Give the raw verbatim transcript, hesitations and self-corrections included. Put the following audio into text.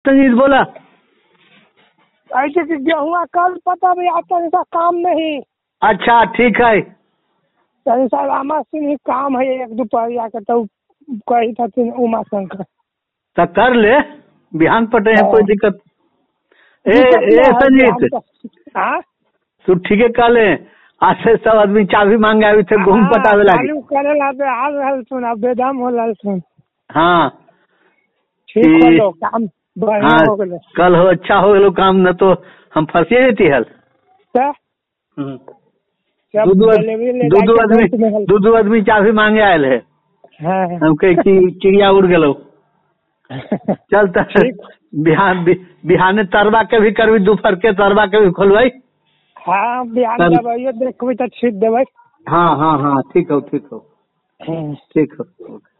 संजीत बोला। ऐसे कि गेहुआ कल पता भी आता ऐसा काम नहीं। अच्छा ठीक है। सर रामा सिंह ही काम है एक दोपहरिया का तो कही था उमा शंकर तो कर ले बिहान पटे है कोई दिक्कत। ए दिक्कत ए ना है संजीत बिहान हाँ तू ठीक है कल आज से सब आदमी चाबी मांगे अभी थे गेहूं पटावे लागी। चालू करे ला बे आ रहल सुन अब बेदम हो रहल सुन। हाँ ठीक हो लो काम बढ़िया हाँ हो गए कल हो अच्छा हो गलो काम न तो हम फंसे जेती हल। तो दू दू आदमी दू दू आदमी चाबी मांगे आयल है। हाँ हम कहे कि चिड़िया उड़ गलो। चल बिहान बिहाने तरवा के भी करबी दोपहर के तरवा के भी खोलवाई। हाँ बिहान दबाइए देखबी तो छीट देबै। हाँ हाँ हाँ ठीक हो ठीक हो ठीक हो।